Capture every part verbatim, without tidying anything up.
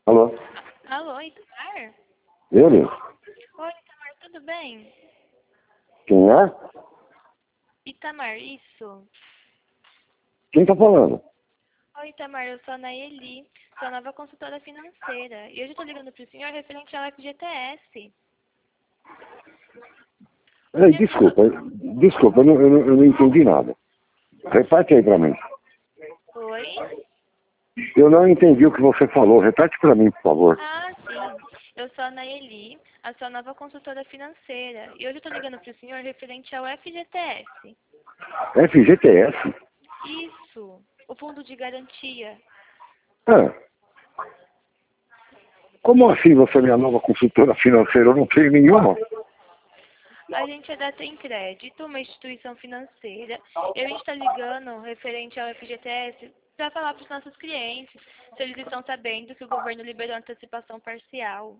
Alô? Alô, Itamar? Ele? Oi, Itamar, tudo bem? Quem é? Itamar, isso. Quem tá falando? Oi, Itamar, eu sou a Nayeli, sou a nova consultora financeira. E hoje eu tô ligando pro senhor referente ao F G T S. Ei, desculpa, desculpa, eu não, eu, não, eu não entendi nada. Repete aí pra mim. Oi? Eu não entendi o que você falou. Repete pra mim, por favor. Ah, sim. Eu sou a Nayeli, a sua nova consultora financeira. E hoje eu tô ligando pro senhor referente ao F G T S. F G T S? Isso, o Fundo de Garantia. Ah. Como assim você é minha nova consultora financeira? Eu não tenho nenhuma. A gente é da Tem Crédito, uma instituição financeira, e a gente está ligando referente ao F G T S para falar para os nossos clientes se eles estão sabendo que o governo liberou antecipação parcial.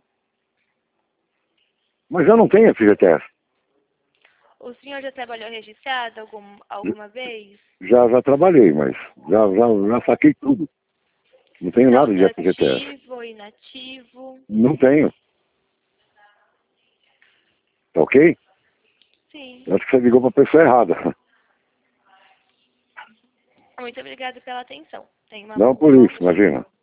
Mas eu não tenho F G T S. O senhor já trabalhou registrado algum, alguma vez? Já, já trabalhei, mas já, já, já saquei tudo. Não tenho nada de Saldo F G T S. ativo, inativo? Não tenho. Tá ok? Sim. Eu acho que você ligou pra pessoa errada. Muito obrigada pela atenção. Tenha uma, Não um por bom isso, dia. imagina.